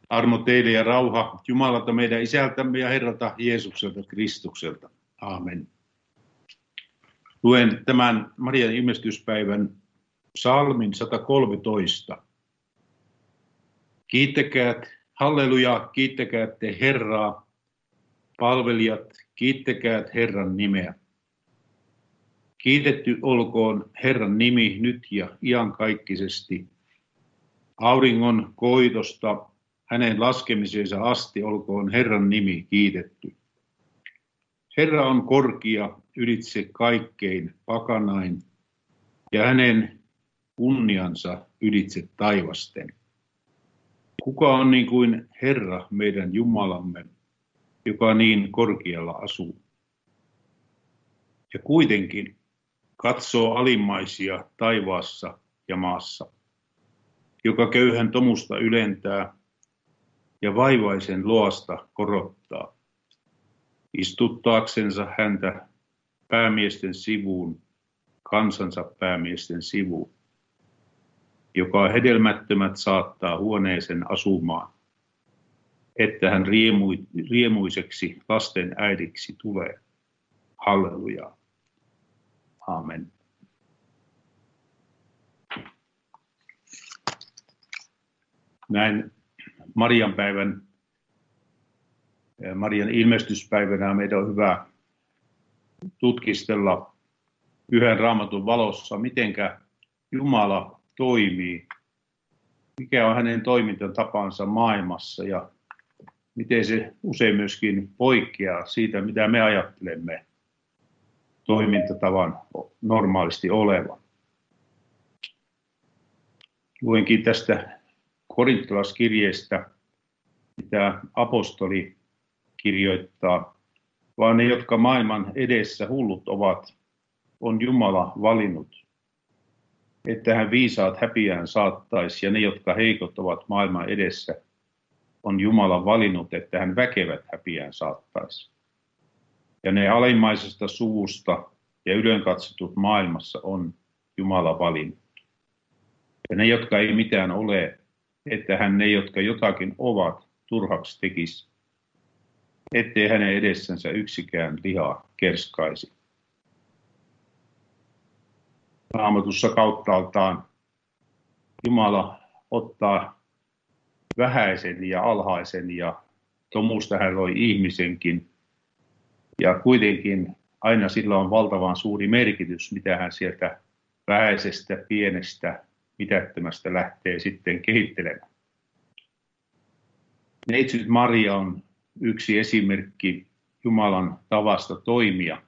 Armo teille ja rauha Jumalalta meidän Isältämme ja Herralta Jeesukselta Kristukselta. Aamen. Luen tämän Marian ilmestyspäivän psalmin 113. Kiittäkää, halleluja, kiittäkää te Herraa, palvelijat, kiittäkää Herran nimeä. Kiitetty olkoon Herran nimi nyt ja iankaikkisesti. Auringon koitosta hänen laskemisensa asti olkoon Herran nimi kiitetty. Herra on korkea ylitse kaikkein pakanain ja hänen kunniansa ylitse taivasten. Kuka on niin kuin Herra meidän Jumalamme, joka niin korkealla asuu? Ja kuitenkin katsoo alimmaisia taivaassa ja maassa, joka köyhän tomusta ylentää ja vaivaisen loasta korottaa, istuttaaksensa häntä päämiesten sivuun, kansansa päämiesten sivuun, joka hedelmättömät saattaa huoneeseen asumaan, että hän riemuiseksi lasten äidiksi tulee. Halleluja. Aamen. Näin Marian ilmestyspäivänä meidän on hyvä tutkistella Pyhän Raamatun valossa, mitenkä Jumala toimii, mikä on hänen toimintatapansa maailmassa ja miten se usein myöskin poikkeaa siitä, mitä me ajattelemme toimintatavan normaalisti olevan. Luenkin tästä korintolaiskirjeestä, mitä apostoli kirjoittaa, vaan ne, jotka maailman edessä hullut ovat, on Jumala valinnut, että hän viisaat häpiään saattaisi, ja ne, jotka heikot ovat maailman edessä, on Jumala valinnut, että hän väkevät häpiään saattaisi. Ja ne alimmaisesta suvusta ja ylenkatsotut maailmassa on Jumala valinnut. Ja ne, jotka ei mitään ole, että hän ne, jotka jotakin ovat, turhaksi tekisi, ettei hänen edessänsä yksikään liha kerskaisi. Raamatussa kauttaaltaan Jumala ottaa vähäisen ja alhaisen ja tomusta hän loi ihmisenkin. Ja kuitenkin aina sillä on valtavan suuri merkitys, mitä hän sieltä vähäisestä, pienestä, mitättömästä lähtee sitten kehittelemään. Neitsyt Maria on yksi esimerkki Jumalan tavasta toimia.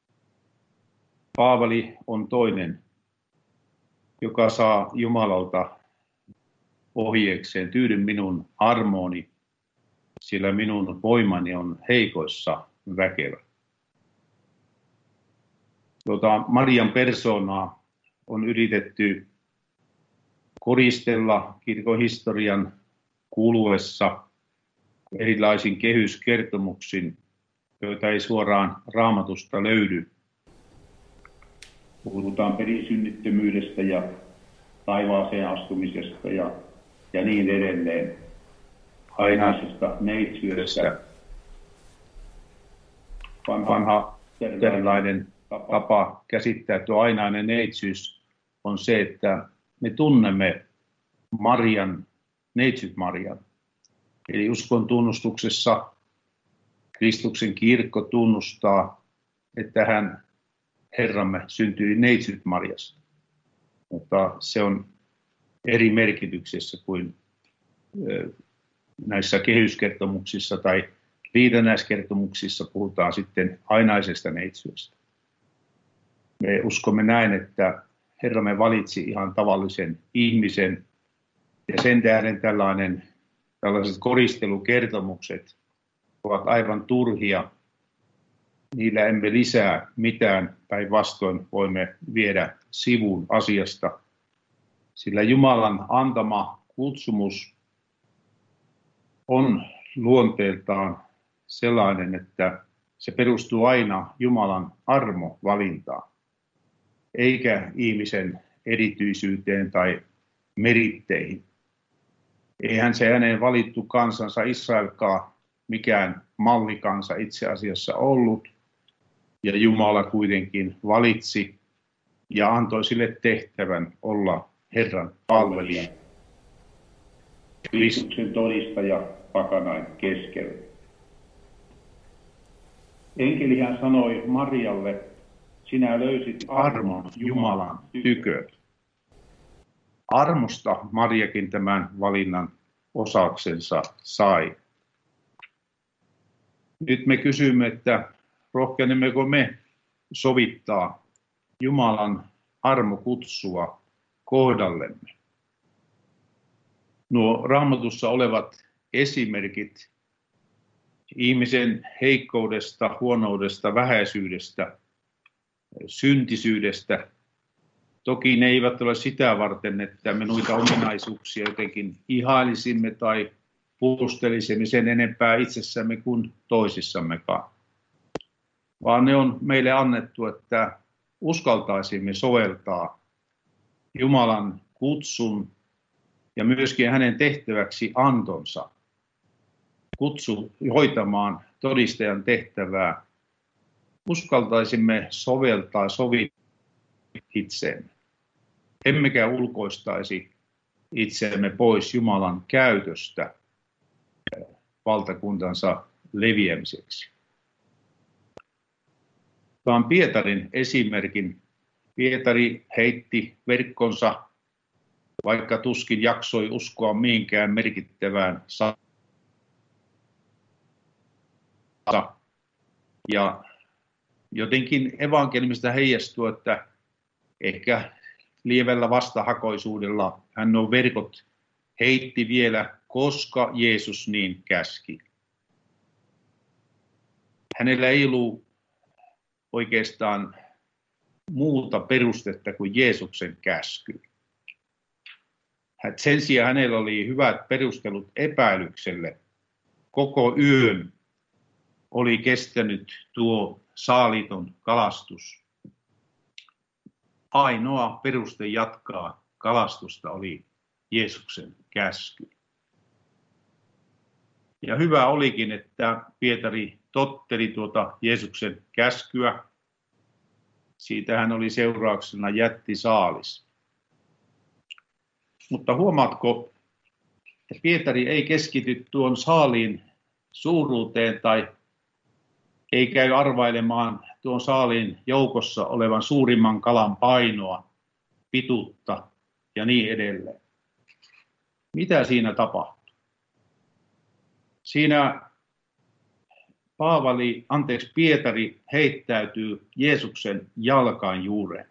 Paavali on toinen, joka saa Jumalalta ohjeekseen: tyydy minun armooni, sillä minun voimani on heikoissa väkevä. Marian persoonaa on yritetty koristella kirkon historian kuluessa erilaisin kehyskertomuksin, joita ei suoraan Raamatusta löydy. Puhutaan perisynnittömyydestä ja taivaaseen astumisesta ja niin edelleen. Ainaisesta neitsyydestä. Vanha luterilainen tapa käsittää tuo ainainen neitsyys on se, että me tunnemme Marian, neitsyt Marian. Eli uskon tunnustuksessa Kristuksen kirkko tunnustaa, että hän, Herramme, syntyi neitsyt Mariasta. Mutta se on eri merkityksessä kuin näissä kehyskertomuksissa tai liitännäiskertomuksissa puhutaan sitten ainaisesta neitsyydestä. Me uskomme näin, että Herramme valitsi ihan tavallisen ihmisen ja sen tähden tällaiset koristelukertomukset ovat aivan turhia. Niillä emme lisää mitään, päinvastoin voimme viedä sivuun asiasta, sillä Jumalan antama kutsumus on luonteeltaan sellainen, että se perustuu aina Jumalan armovalintaan, eikä ihmisen erityisyyteen tai meritteihin. Eihän se hänen valittu kansansa Israelkaan mikään mallikansa itse asiassa ollut. Ja Jumala kuitenkin valitsi ja antoi sille tehtävän olla Herran palvelija, Kristuksen todistaja pakanain keskellä. Enkelihän sanoi Marialle, sinä löysit armon Jumalan tykö. Armosta Mariakin tämän valinnan osaksensa sai. Nyt me kysymme, että rohkenemmeko me sovittaa Jumalan armokutsua kohdallemme. Nuo Raamatussa olevat esimerkit ihmisen heikkoudesta, huonoudesta, vähäisyydestä, syntisyydestä, toki ne eivät ole sitä varten, että me noita ominaisuuksia jotenkin ihailisimme tai puolustelisimme sen enempää itsessämme kuin toisissammekaan. Vaan ne on meille annettu, että uskaltaisimme soveltaa Jumalan kutsun ja myöskin hänen tehtäväksi antonsa. Kutsu hoitamaan todistajan tehtävää. Uskaltaisimme soveltaa itseemme. Emmekä ulkoistaisi itseämme pois Jumalan käytöstä valtakuntansa leviämiseksi. Vaan Pietarin esimerkin. Pietari heitti verkkonsa, vaikka tuskin jaksoi uskoa mihinkään merkittävään ja jotenkin evankeliumista heijastuu, että ehkä lievällä vastahakoisuudella hän nuo verkot heitti vielä, koska Jeesus niin käski. Hänellä ei ollut oikeastaan muuta perustetta kuin Jeesuksen käsky. Sen sijaan hänellä oli hyvät perustelut epäilykselle. Koko yön oli kestänyt tuo saaliton kalastus. Ainoa peruste jatkaa kalastusta oli Jeesuksen käsky. Ja hyvä olikin, että Pietari totteli tuota Jeesuksen käskyä. Siitähän oli seurauksena jättisaalis. Mutta huomaatko, että Pietari ei keskity tuon saaliin suuruuteen tai ei käy arvailemaan tuon saaliin joukossa olevan suurimman kalan painoa, pituutta ja niin edelleen. Mitä siinä tapahtui? Siinä Pietari heittäytyy Jeesuksen jalkaan juureen.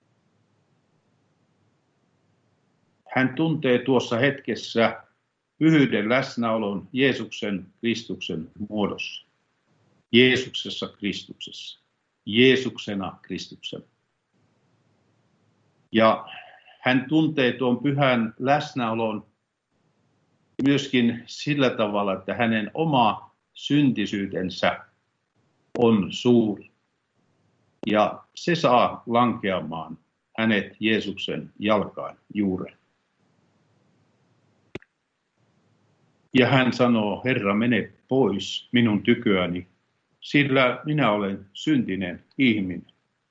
Hän tuntee tuossa hetkessä pyhyyden läsnäolon Jeesuksen Kristuksen muodossa. Jeesuksessa Kristuksessa. Jeesuksena Kristuksena. Ja hän tuntee tuon pyhän läsnäolon myöskin sillä tavalla, että hänen oma syntisyytensä on suuri. Ja se saa lankeamaan hänet Jeesuksen jalkaan juureen. Ja hän sanoo, Herra, mene pois minun tyköäni, sillä minä olen syntinen ihminen.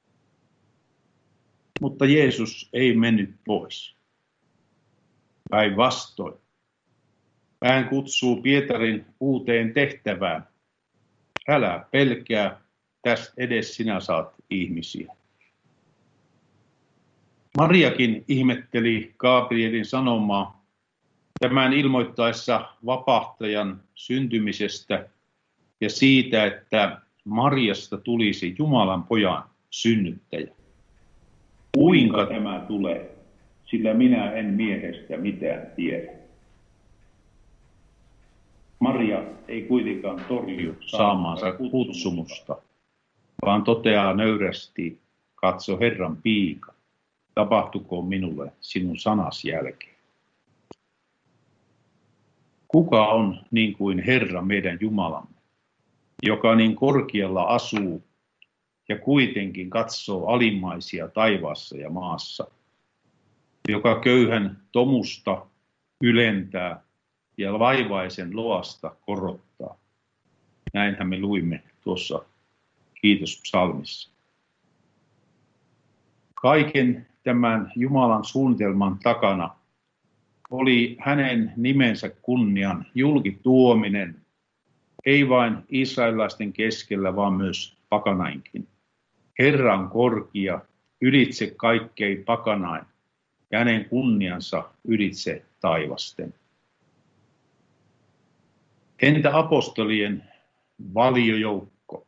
Mutta Jeesus ei mennyt pois. Päinvastoin. Hän kutsuu Pietarin uuteen tehtävään. Älä pelkää, tästä edes sinä saat ihmisiä. Mariakin ihmetteli Gabrielin sanomaa tämän ilmoittaessa vapahtajan syntymisestä ja siitä, että Mariasta tulisi Jumalan pojan synnyttäjä. Kuinka tämä tulee, sillä minä en miehestä mitään tiedä. Maria ei kuitenkaan torju saamaansa kutsumusta, vaan toteaa nöyrästi, katso Herran piika, tapahtukoon minulle sinun sanas jälkeen. Kuka on niin kuin Herra meidän Jumalamme, joka niin korkealla asuu ja kuitenkin katsoo alimmaisia taivaassa ja maassa, joka köyhän tomusta ylentää ja vaivaisen loasta korottaa. Näinhän me luimme tuossa kiitospsalmissa. Kaiken tämän Jumalan suunnitelman takana oli hänen nimensä kunnian julkituominen, ei vain israelilaisten keskellä, vaan myös pakanainkin. Herra on korkea, ylitse kaikkein pakanain, ja hänen kunniansa ylitse taivasten. Entä apostolien valiojoukko?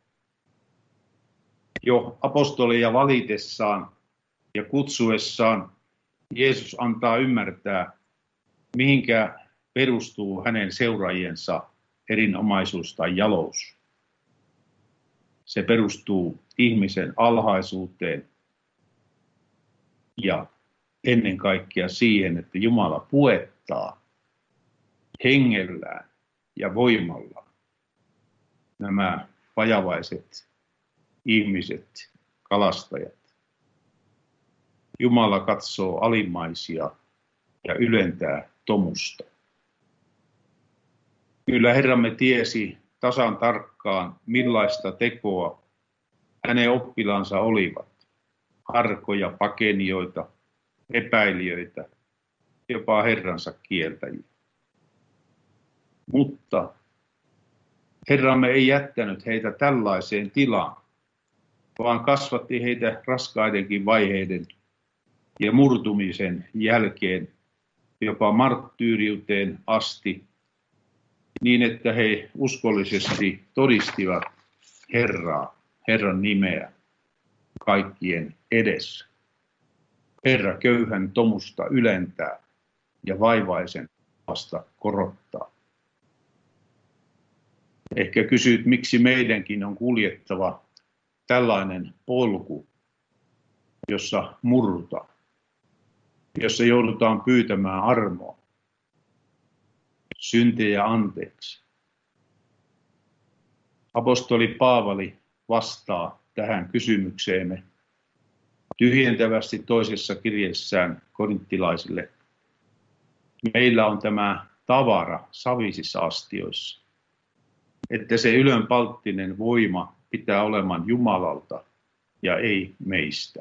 Jo apostoleja valitessaan ja kutsuessaan Jeesus antaa ymmärtää, mihinkä perustuu hänen seuraajiensa erinomaisuus tai jalous. Se perustuu ihmisen alhaisuuteen ja ennen kaikkea siihen, että Jumala puettaa hengellään ja voimalla nämä vajavaiset ihmiset, kalastajat. Jumala katsoo alimmaisia ja ylentää tomusta. Kyllä Herramme tiesi tasan tarkkaan, millaista tekoa hänen oppilaansa olivat. Arkoja, pakenijoita, epäilijöitä, jopa Herransa kieltäjiä. Mutta Herramme ei jättänyt heitä tällaiseen tilaan, vaan kasvatti heitä raskaidenkin vaiheiden ja murtumisen jälkeen jopa marttyyriuteen asti, niin että he uskollisesti todistivat Herran nimeä kaikkien edessä. Herra köyhän tomusta ylentää ja vaivaisen vasta korottaa. Ehkä kysyt, miksi meidänkin on kuljettava tällainen polku, jossa murrutaan, jossa joudutaan pyytämään armoa, syntejä anteeksi. Apostoli Paavali vastaa tähän kysymykseemme tyhjentävästi toisessa kirjeessään korinttilaisille. Meillä on tämä tavara savisissa astioissa, että se ylönpalttinen voima pitää olemaan Jumalalta ja ei meistä.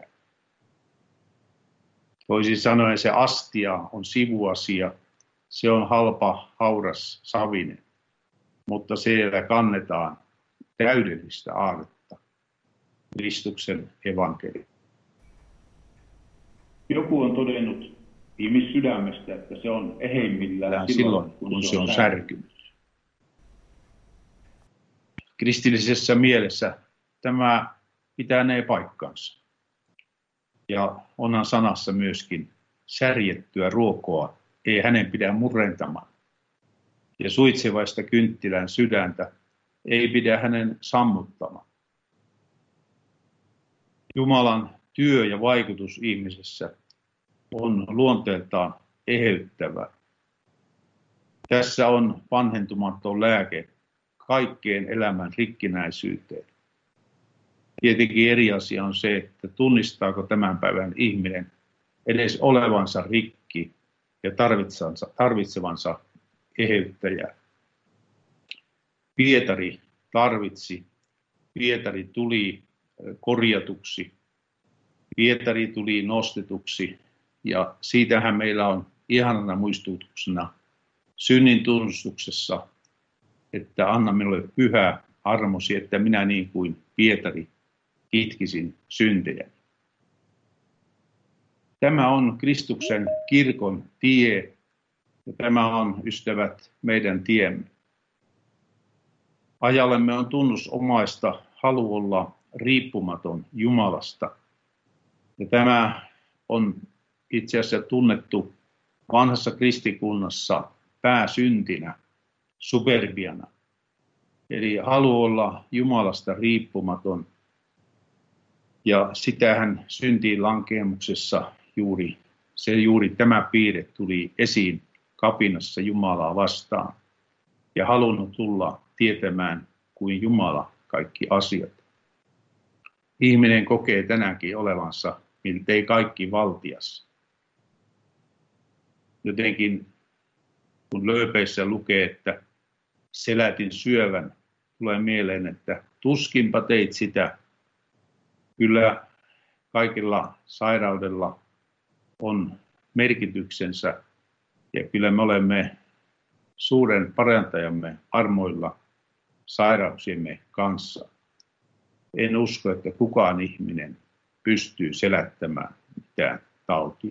Toisin sanoen se astia on sivuasia, se on halpa, hauras, savinen, mutta siellä kannetaan täydellistä aarretta, Kristuksen evankeliumia. Joku on todennut ihmissydämestä, että se on eheimmillään silloin, kun se on särkynyt. Kristillisessä mielessä tämä pitänee paikkansa. Ja onhan sanassa myöskin särjettyä ruokoa ei hänen pidä murentamaan. Ja suitsevaista kynttilän sydäntä ei pidä hänen sammuttamaan. Jumalan työ ja vaikutus ihmisessä on luonteeltaan eheyttävä. Tässä on vanhentumaton lääke kaikkeen elämän rikkinäisyyteen. Tietenkin eri asia on se, että tunnistaako tämän päivän ihminen edes olevansa rikki ja tarvitsevansa eheyttäjää. Pietari tarvitsi, Pietari tuli korjatuksi, Pietari tuli nostetuksi ja siitähän meillä on ihanana muistutuksena synnin tunnustuksessa, että anna minulle pyhä armosi, että minä niin kuin Pietari kitkisin syntejä. Tämä on Kristuksen kirkon tie ja tämä on, ystävät, meidän tiemme. Ajallemme on tunnusomaista halu olla riippumaton Jumalasta. Ja tämä on itse asiassa tunnettu vanhassa kristikunnassa pääsyntinä, superbiana. Eli halu olla Jumalasta riippumaton. Ja sitähän syntiin lankeemuksessa juuri tämä piirre tuli esiin kapinassa Jumalaa vastaan. Ja halunnut tulla tietämään kuin Jumala kaikki asiat. Ihminen kokee tänäänkin olevansa miltei kaikki valtias. Jotenkin Kun lööpeissä lukee, että selätin syövän, tulee mieleen, että tuskinpa teit sitä. Kyllä kaikilla sairaudella on merkityksensä ja kyllä me olemme suuren parantajamme armoilla sairauksiemme kanssa. En usko, että kukaan ihminen pystyy selättämään mitään tautia.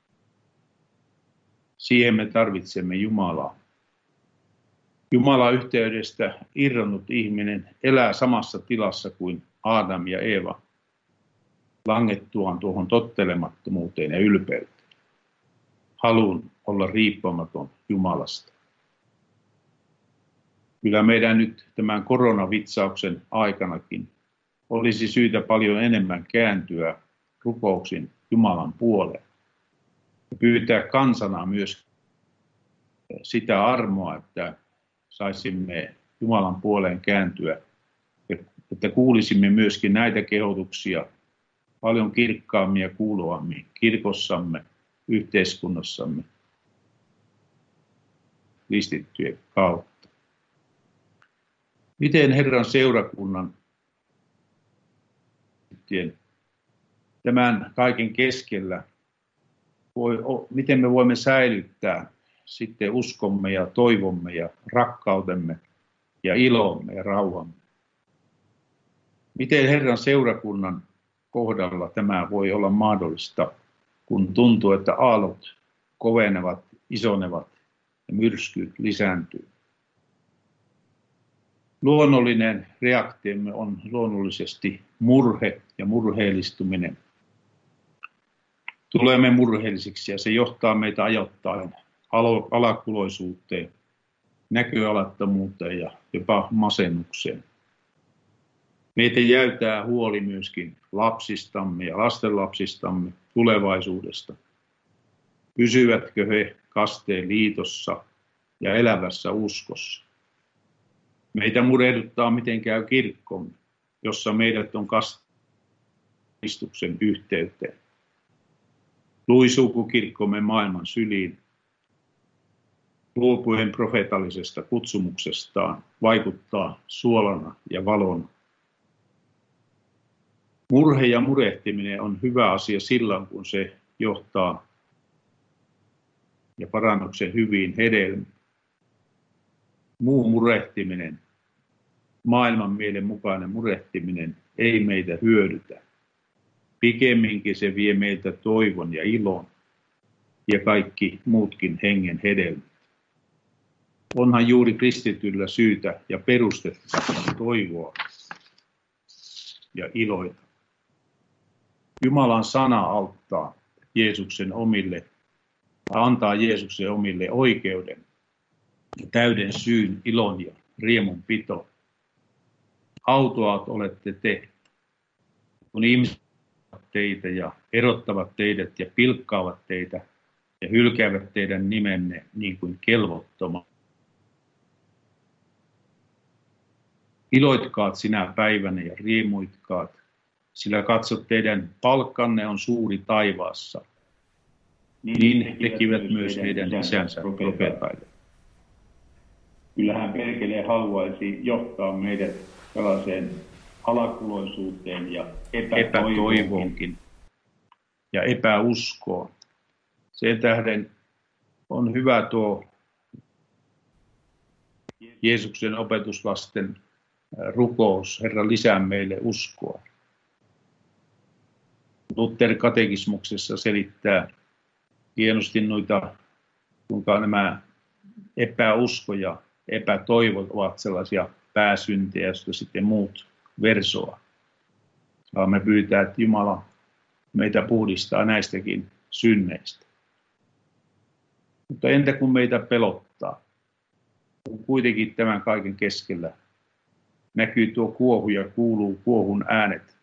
Siihen me tarvitsemme Jumalaa. Jumalan yhteydestä irronnut ihminen elää samassa tilassa kuin Aadam ja Eeva, langettuaan tuohon tottelemattomuuteen ja ylpeyteen. Haluun olla riippumaton Jumalasta. Kyllä meidän nyt tämän koronavitsauksen aikanakin olisi syytä paljon enemmän kääntyä rukouksin Jumalan puoleen. Ja pyytää kansana myös sitä armoa, että saisimme Jumalan puoleen kääntyä, että kuulisimme myöskin näitä kehotuksia paljon kirkkaammin ja kuuluvammin kirkossamme, yhteiskunnassamme, kristittyjen kautta. Miten Herran seurakunnan tämän kaiken keskellä, miten me voimme säilyttää sitten uskomme ja toivomme ja rakkautemme ja ilomme ja rauhamme? Miten Herran seurakunnan kohdalla tämä voi olla mahdollista, kun tuntuu, että aallot kovenevat, isonevat ja myrsky lisääntyy? Luonnollinen reaktiomme on luonnollisesti murhe ja murheellistuminen. Tulemme murheellisiksi ja se johtaa meitä ajoittain alakuloisuuteen, näköalattomuuteen ja jopa masennukseen. Meitä jäytää huoli myöskin lapsistamme ja lastenlapsistamme tulevaisuudesta. Pysyvätkö he kasteen liitossa ja elävässä uskossa? Meitä murehduttaa, miten käy kirkkomme, jossa meidät on Kristuksen yhteyteen. Luisuuko kirkkomme maailman syliin, luopuen profeetallisesta kutsumuksestaan, vaikuttaa suolana ja valona. Murhe ja murehtiminen on hyvä asia silloin, kun se johtaa ja parannuksen hyviin hedelmiin. Muu murehtiminen, maailman mielen mukainen murehtiminen ei meitä hyödytä. Pikemminkin se vie meiltä toivon ja ilon ja kaikki muutkin hengen hedelmät. Onhan juuri kristityllä syytä ja perustetta toivoa ja iloita. Jumalan sana antaa Jeesuksen omille oikeuden ja täyden syyn, ilon ja riemun pito. Autoat olette te, kun ihmiset teitä ja erottavat teidät ja pilkkaavat teitä ja hylkäävät teidän nimenne niin kuin kelvottoman. Iloitkaat sinä päivänä ja riemuitkaat, sillä katsot teidän palkkanne on suuri taivaassa. Niin tekivät myös heidän isänsä profeetaille. Kyllähän perkele haluaisi johtaa meidät tällaiseen alakuloisuuteen ja epätoivoonkin ja epäuskoon. Sen tähden on hyvä tuo Jeesuksen opetuslasten rukous, Herra lisää meille uskoa. Luther katekismuksessa selittää hienosti noita, kuinka nämä epäusko ja epätoivot ovat sellaisia pääsyntejä, joista sitten muut versoa. Saamme pyytää, että Jumala meitä puhdistaa näistäkin synneistä. Mutta entä kun meitä pelottaa? Kun kuitenkin tämän kaiken keskellä näkyy tuo kuohu ja kuuluu kuohun äänet.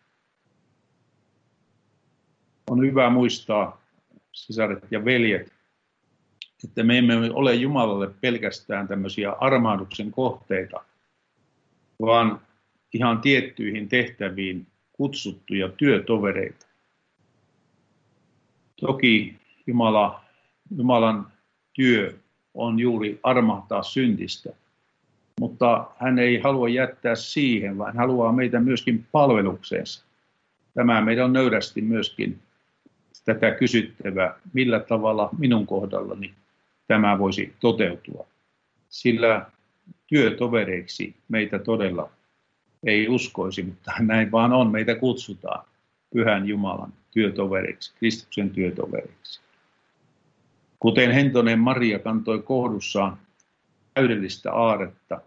On hyvä muistaa, sisaret ja veljet, että me emme ole Jumalalle pelkästään tämmöisiä armahduksen kohteita, vaan ihan tiettyihin tehtäviin kutsuttuja työtovereita. Toki Jumalan työ on juuri armahtaa syntistä. Mutta hän ei halua jättää siihen, vaan hän haluaa meitä myöskin palvelukseensa. Tämä meidän on nöyrästi myöskin tätä kysyttävää, millä tavalla minun kohdallani tämä voisi toteutua. Sillä työtovereiksi meitä todella ei uskoisi, mutta näin vaan on. Meitä kutsutaan Pyhän Jumalan työtovereiksi, Kristuksen työtovereiksi. Kuten hentonen Maria kantoi kohdussaan täydellistä aarretta,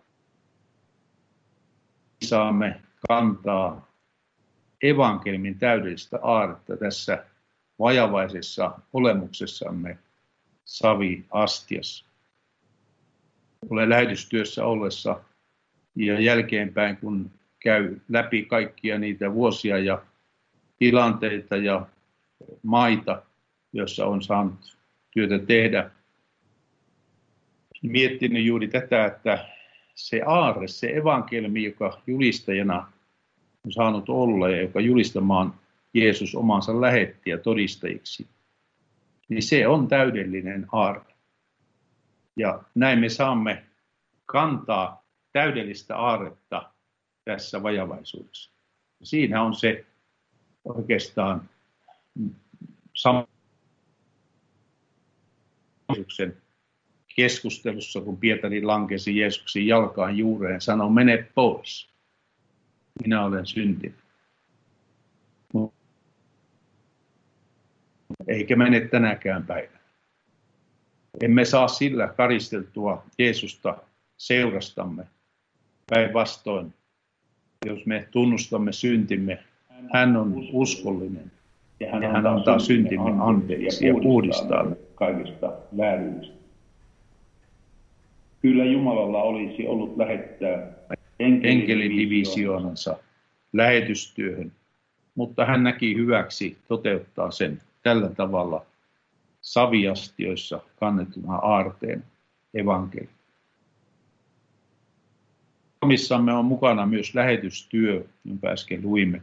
saamme kantaa evankeliumin täydellistä aarretta tässä vajavaisessa olemuksessamme saviastiassa. Olen lähetystyössä ollessa ja jälkeenpäin, kun käy läpi kaikkia niitä vuosia ja tilanteita ja maita, joissa on saanut työtä tehdä, miettinyt juuri tätä, että se aarre, se evankeliumi, joka julistajana on saanut olla ja joka julistamaan Jeesus omansa lähetti ja todistajiksi, niin se on täydellinen aarre. Ja näin me saamme kantaa täydellistä aarretta tässä vajavaisuudessa. Siinä on se oikeastaan keskustelussa, kun Pietari lankesi Jeesuksen jalkaan juureen ja sanoi, mene pois, minä olen syntinen. Eikä mene tänäkään päivänä. Emme saa sillä karisteltua Jeesusta seurastamme. Päinvastoin, jos me tunnustamme syntimme, hän on uskollinen ja hän antaa syntimme anteeksi ja puhdistaa kaikista vääryydestä. Kyllä Jumalalla olisi ollut lähettää enkelidivisioonansa lähetystyöhön, mutta hän näki hyväksi toteuttaa sen tällä tavalla saviastioissa kannettuna aarteen evankeliumi. Suomissamme on mukana myös lähetystyö, jonka äsken luimme,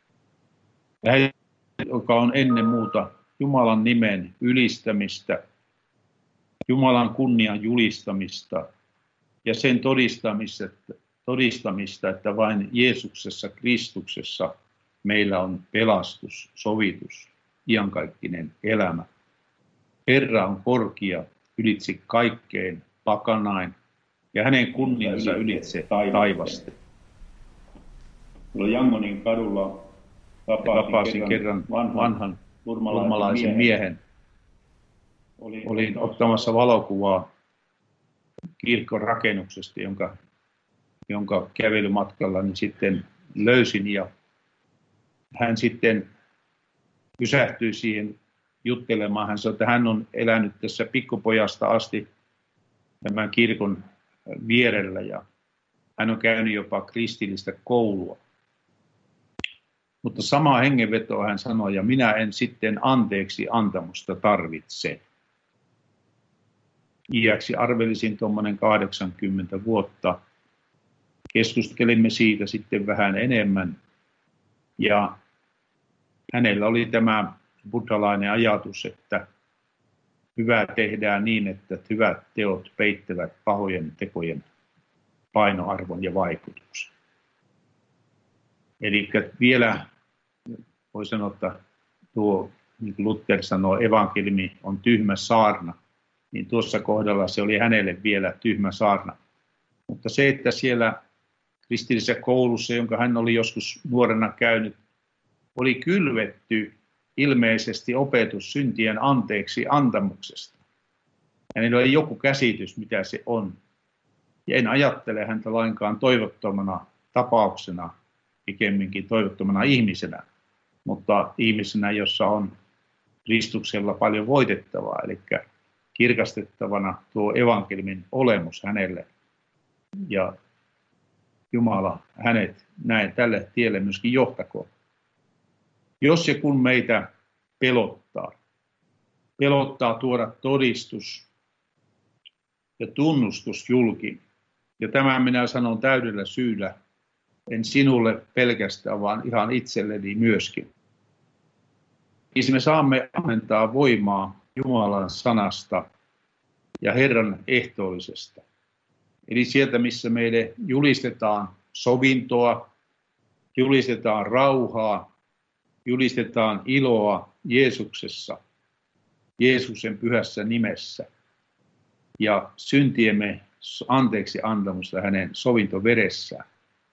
joka on ennen muuta Jumalan nimen ylistämistä, Jumalan kunnian julistamista ja sen todistamista, että vain Jeesuksessa, Kristuksessa meillä on pelastus, sovitus, iankaikkinen elämä. Herra on korkea ylitse kaikkeen pakanain ja hänen kunniansa ylitse taivasta. Yangonin kadulla tapasin kerran vanhan burmalaisen miehen. Olin ottamassa valokuvaa kirkon rakennuksesta, jonka kävelymatkalla niin sitten löysin. Ja hän sitten pysähtyi siihen juttelemaan. Hän sanoi, että hän on elänyt tässä pikkupojasta asti tämän kirkon vierellä ja hän on käynyt jopa kristillistä koulua. Mutta samaa hengenvetoa hän sanoi, ja minä en sitten anteeksi antamusta tarvitse. Iäksi arvelisin tuommoinen 80 vuotta. Keskustelimme siitä sitten vähän enemmän. Ja hänellä oli tämä buddhalainen ajatus, että hyvää tehdään niin, että hyvät teot peittävät pahojen tekojen painoarvon ja vaikutuksen. Eli vielä voi sanoa, että tuo, niin kuin Luther sanoo, evankeliumi on tyhmä saarna, niin tuossa kohdalla se oli hänelle vielä tyhmä saarna. Mutta se, että siellä kristillisessä koulussa, jonka hän oli joskus nuorena käynyt, oli kylvetty ilmeisesti opetus syntien anteeksi antamuksesta. Hänellä oli joku käsitys, mitä se on. Ja en ajattele häntä lainkaan toivottomana tapauksena, pikemminkin toivottomana ihmisenä, mutta ihmisenä, jossa on Kristuksella paljon voitettavaa, eli kirkastettavana tuo evankeliumin olemus hänelle. Ja Jumala hänet näin tälle tielle myöskin johtakoon. Jos ja kun meitä pelottaa tuoda todistus ja tunnustus julki, ja tämän minä sanon täydellä syyllä, en sinulle pelkästään, vaan ihan itselleni myöskin. Niin me saamme ammentaa voimaa Jumalan sanasta ja Herran ehtoollisesta. Eli sieltä, missä meille julistetaan sovintoa, julistetaan rauhaa, julistetaan iloa Jeesuksessa, Jeesuksen pyhässä nimessä ja syntiemme anteeksi antamusta hänen sovintoveressään.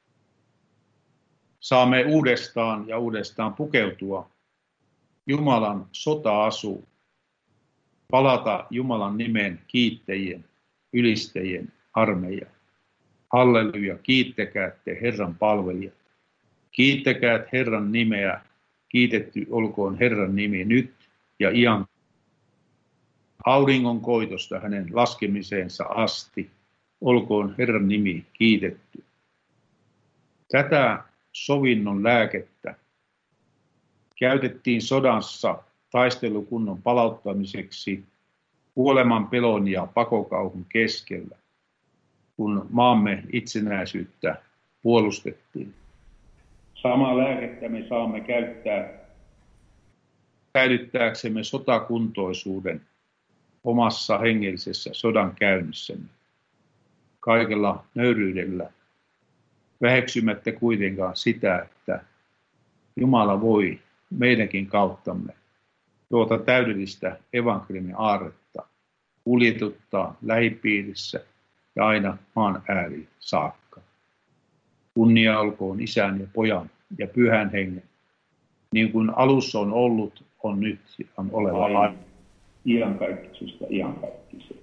Saamme uudestaan ja uudestaan pukeutua Jumalan sota-asuun, palata Jumalan nimen kiittäjien, ylistäjien armeijaan. Halleluja, kiittäkää te Herran palvelijat. Kiittäkää Herran nimeä, kiitetty olkoon Herran nimi nyt ja iän auringon koitosta hänen laskemiseensa asti. Olkoon Herran nimi kiitetty. Tätä sovinnon lääkettä käytettiin sodassa taistelukunnon palauttamiseksi kuoleman pelon ja pakokauhun keskellä, kun maamme itsenäisyyttä puolustettiin. Samaa lääkettä me saamme käyttää säilyttääksemme sotakuntoisuuden omassa hengellisessä sodan käynnissämme. Kaikella nöyryydellä, väheksymättä kuitenkaan sitä, että Jumala voi meidänkin kauttamme tuota täydellistä evankeliumin aarretta kuljetuttaa lähipiirissä ja aina maan ääriin saakka. Kunnia olkoon Isän ja Pojan ja Pyhän Hengen, niin kuin alussa on ollut, on nyt ja on oleva iankaikkisuudesta iankaikkisuuteen.